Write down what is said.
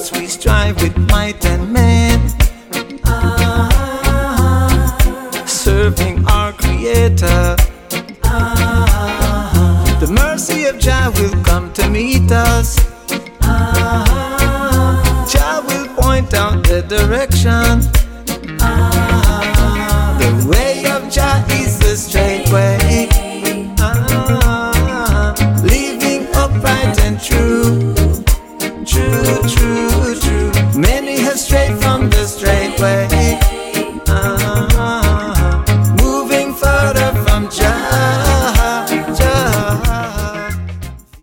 as we strive with might and main, serving our Creator. The mercy of Jah will come to meet us. Jah will point out the direction.